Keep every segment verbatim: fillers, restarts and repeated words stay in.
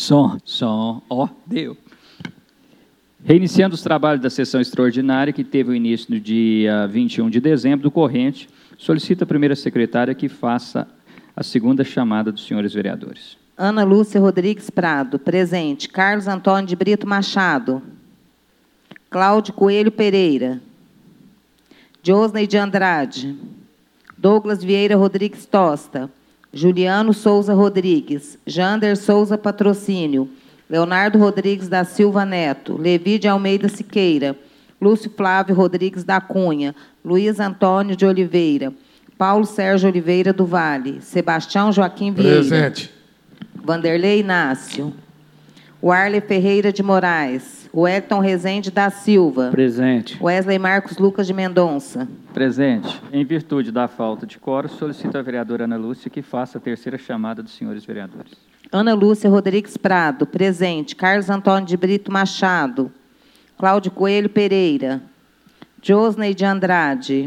Som, som, ó, deu. Reiniciando os trabalhos da sessão extraordinária, que teve o início no dia vinte e um de dezembro do corrente, solicito a primeira secretária que faça a segunda chamada dos senhores vereadores. Ana Lúcia Rodrigues Prado, presente. Carlos Antônio de Brito Machado. Cláudio Coelho Pereira. Diosney de Andrade. Douglas Vieira Rodrigues Tosta. Juliano Souza Rodrigues. Jander Souza Patrocínio. Leonardo Rodrigues da Silva Neto. Levi de Almeida Siqueira. Lúcio Flávio Rodrigues da Cunha. Luiz Antônio de Oliveira. Paulo Sérgio Oliveira do Vale. Sebastião Joaquim Vieira. Presente. Vanderlei Inácio. Warley Ferreira de Moraes. Wellington Rezende da Silva. Presente. Wesley Marcos Lucas de Mendonça. Presente. Em virtude da falta de quórum, solicito à vereadora Ana Lúcia que faça a terceira chamada dos senhores vereadores. Ana Lúcia Rodrigues Prado, presente. Carlos Antônio de Brito Machado. Cláudio Coelho Pereira. Diosney de Andrade.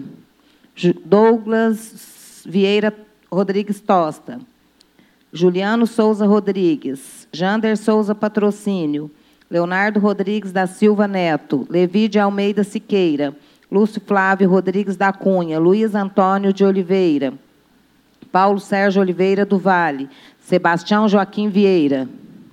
Douglas Vieira Rodrigues Tosta. Juliano Souza Rodrigues. Jander Souza Patrocínio. Leonardo Rodrigues da Silva Neto. Levi de Almeida Siqueira. Lúcio Flávio Rodrigues da Cunha. Luiz Antônio de Oliveira. Paulo Sérgio Oliveira do Vale. Sebastião Joaquim Vieira.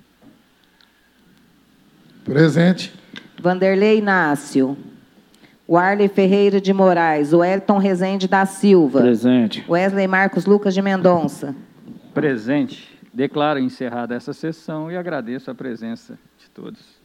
Presente. Vanderlei Inácio. Warley Ferreira de Moraes. Wellington Rezende da Silva. Presente. Wesley Marcos Lucas de Mendonça. Presente. Declaro encerrada essa sessão e agradeço a presença de todos.